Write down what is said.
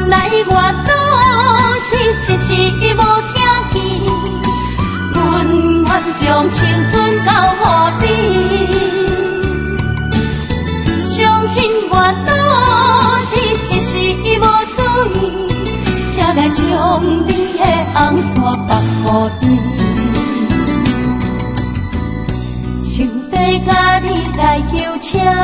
来我都是一时无听见，阮愿将青春交予你。相信我都是一时无注意，才来将你的红线绑予伊。想要甲你来求请。